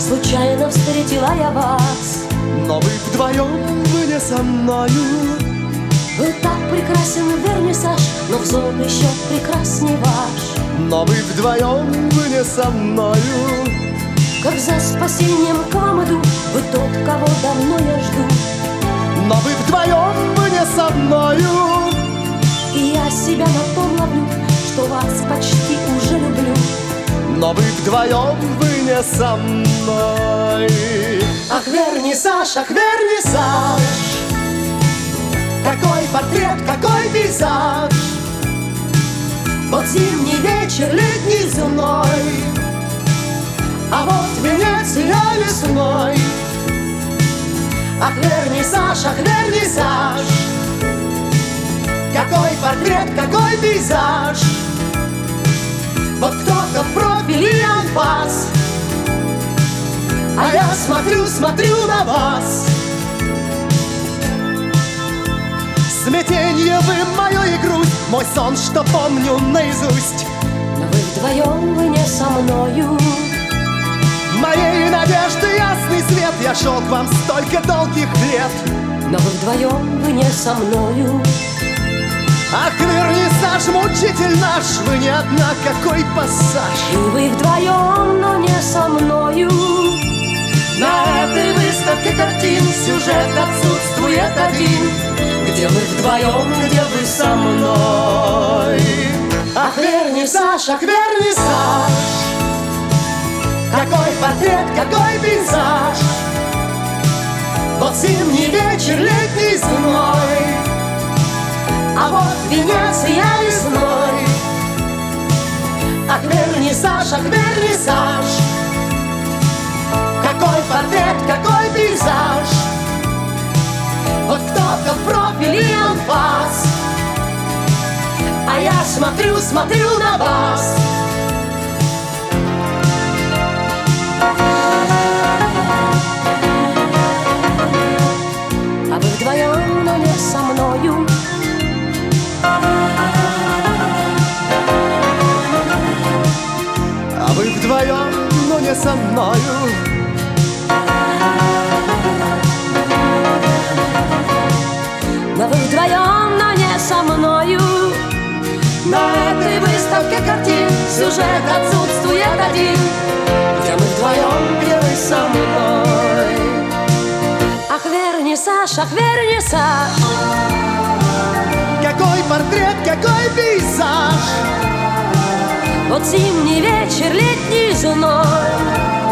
случайно встретила я вас. Но вы вдвоем, вы не со мною. Был так прекрасен вернисаж, но взор еще прекрасней ваш. Но вы вдвоем, вы не со мною. Как за спасением к вам иду, вы тот, кого давно я жду. Но вы вдвоем, вы не со мною. И я себя на том ловлю, что вас почти уже люблю. Но вы вдвоем, вы не со мной. Ах, вернисаж, ах, вернисаж, какой портрет, какой пейзаж. вот зимний вечер, летний зной, а вот Венеция весной. ах, вернисаж, ах, вернисаж, какой портрет, какой пейзаж. вот кто-то в профиле анфас, а я смотрю, смотрю на вас. Смятенье вы мою и грусть, мой сон, что помню наизусть. но вы вдвоем, вы не со мною. Моей надежды ясный свет, я шел к вам столько долгих лет. Но вы вдвоем, вы не со мною. Ах, вернисаж, мучитель наш, вы не одна, какой пассаж. И вы вдвоем, но не со мною. На этой выставке картин сюжет отсутствует один. Где мы вдвоем, где вы со мной. Ах, вернисаж, ах, вернисаж, какой портрет, какой пейзаж. вот зимний вечер, летний зной, а вот Венеция весной. ах, вернисаж, ах, вернисаж, какой портрет, какой пейзаж. вот кто-то в профиле анфас, а я смотрю, смотрю на вас. а вы вдвоем, но не со мною. А вы вдвоем, но не со мною. Но вы вдвоем, но не со мною. На этой выставке картин Сюжет отсутствует один. где мы вдвоем, где вы со мной. Ах, вернисаж, ах, вернисаж, Какой портрет, какой пейзаж. вот зимний вечер, летний зной,